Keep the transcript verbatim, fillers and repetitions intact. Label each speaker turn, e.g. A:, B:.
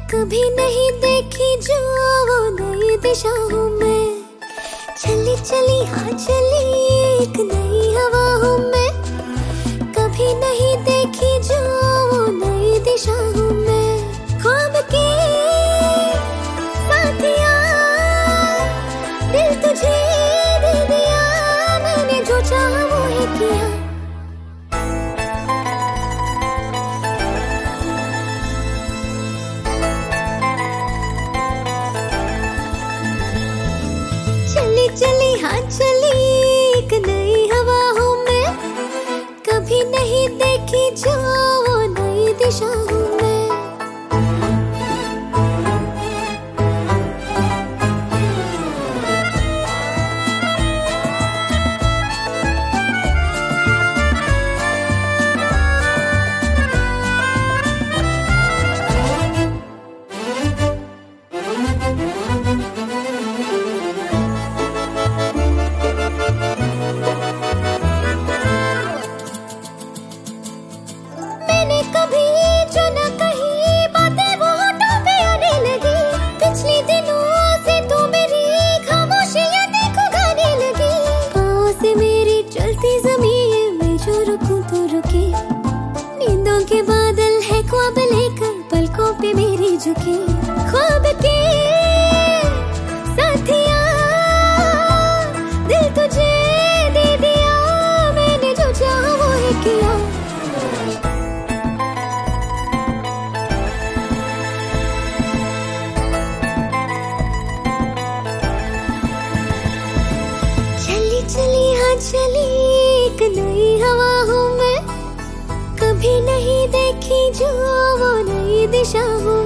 A: कभी नहीं देखी जो वो नई दिशा हूँ मैं। चली चली हाँ चली एक नई हवा हूँ मैं। कभी नहीं देखी जो वो नई दिशा हूँ मैं। ख्वाब के साथिया दिल तुझे दे दिया, मैंने जो चाहा वो ही किया। चली चली हाँ चली एक नई हवा हूँ मैं। कभी नहीं देखी जो वो नई दिशा हूँ मैं। मैंने कभी जो न कही बातें वो होठों पे आने लगी। पिछले दिनों से तो मेरी खामोशियां देखो गाने लगी। पाँव से मेरी चलती ज़मीन में जो रुकूं तो रुके। नींदों के बादल है ख्वाब लेकर पलकों पे मेरी झुके। ख्वाब के साथिया दिल तुझे दे दिया, मैंने जो चाहा वो ही किया। चली चली हाँ चली एक नई हवा हूँ मैं। कभी नहीं देखी जो वो नई दिशा हूँ